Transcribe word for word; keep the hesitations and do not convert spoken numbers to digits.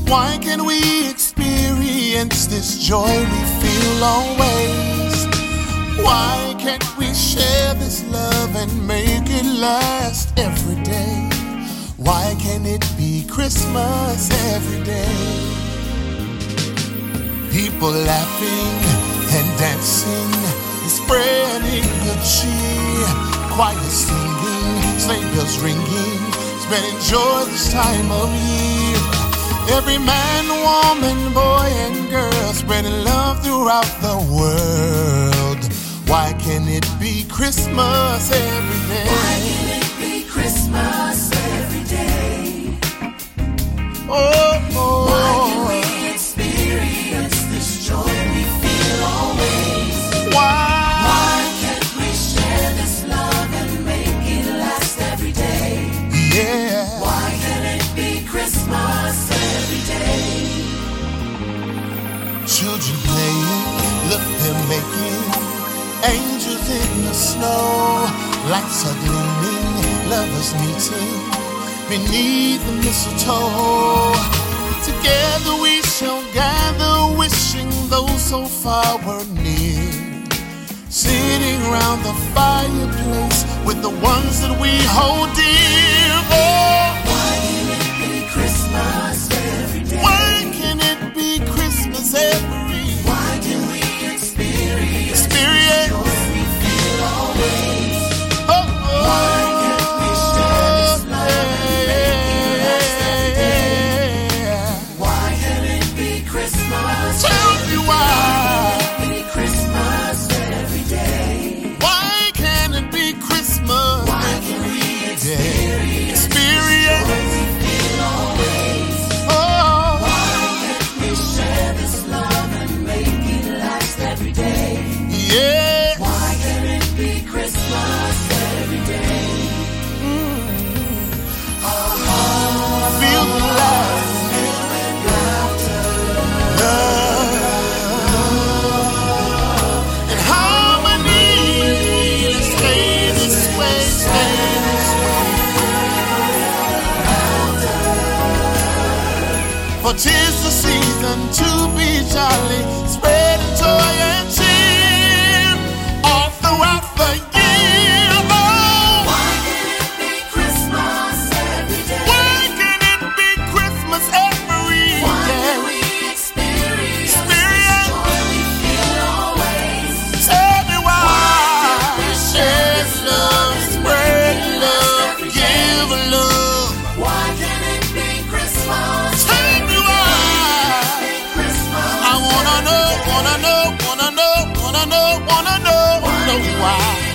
Why can't we experience this joy we feel always? Why can't we share this love and make it last every day? Why can't it be Christmas every day? People laughing and dancing, spreading good cheer, choir singing, sleigh bells ringing, spreading joy this time of year. Every man, woman, boy, and girl spreading love throughout the world. Why can't it be Christmas every day? Why can't it be Christmas every day? Oh, oh. Why can't we experience this joy we feel always? Why? Why can't we share this love and make it last every day? Yeah. Why can't it be Christmas every day? Children playing, look they're making angels in the snow. Lights are gleaming, lovers meeting beneath the mistletoe. Together we shall gather, wishing those so far were near, sitting round the fireplace with the ones that we hold dear. Oh, Why can it be Christmas every day? why can it be Christmas every Why can we experience experience? joy we feel always? Oh, oh, Why can't we share this love and make it last every day? yeah. Why can it be Christmas? Tell me why. Be Christmas every day. Why can't it be Christmas Why can every we day? experience Experience. joy we feel always? Oh, Why can't we share this love and make it last every day? yeah. Why can it be Christmas every day? I feel the love, love, and harmony. Let's stay this way, stay this way. For 'tis the season to be jolly, spreading joy and cheer all throughout the year. Oh, Why can it be Christmas every day? why can it be Christmas every Why day? can we experience Experience. this joy we feel always? Tell me why. Why can't we Share this love, spread love, give love. Why can it be Christmas? Tell me why. Christmas. I wanna know, wanna know, wanna know, wanna know, wanna know, know why.